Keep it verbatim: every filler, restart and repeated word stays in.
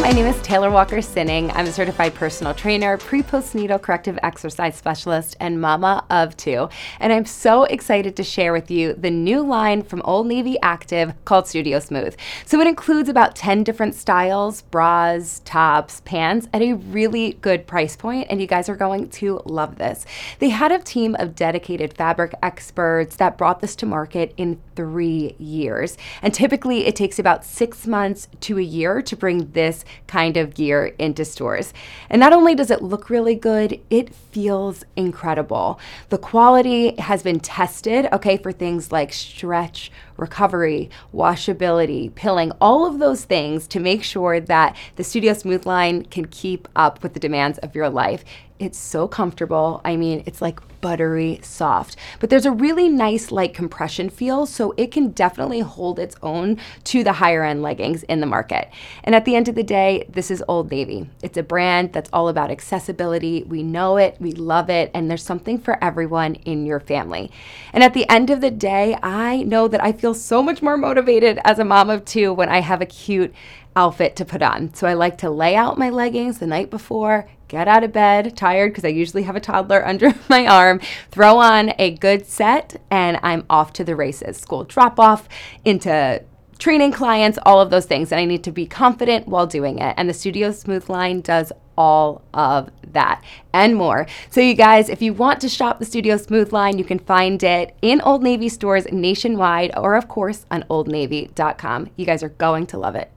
my name is Taylor Walker Sinning. I'm a certified personal trainer, pre-postnatal corrective exercise specialist, and mama of two. And I'm so excited to share with you the new line from Old Navy Active called Studio Smooth. So it includes about ten different styles, bras, tops, pants at a really good price point, and you guys are going to love this. They had a team of dedicated fabric experts that brought this to market in three years. And typically it takes about six months to a year to bring this kind of gear into stores. And not only does it look really good, it feels incredible. The quality has been tested, okay, for things like stretch, recovery, washability, pilling, all of those things to make sure that the Studio Smooth line can keep up with the demands of your life. It's so comfortable. I mean, it's like buttery soft, but there's a really nice light compression feel, so it can definitely hold its own to the higher end leggings in the market. And at the end of the day, this is Old Navy. It's a brand that's all about accessibility. We know it, we love it, and there's something for everyone in your family. And at the end of the day, I know that I feel so much more motivated as a mom of two when I have a cute outfit to put on. So I like to lay out my leggings the night before, get out of bed, tired because I usually have a toddler under my arm, throw on a good set, and I'm off to the races. School drop off, into training clients, all of those things. And I need to be confident while doing it. And the Studio Smooth line does all of that and more. So you guys, if you want to shop the Studio Smooth line, you can find it in Old Navy stores nationwide, or of course on old navy dot com. You guys are going to love it.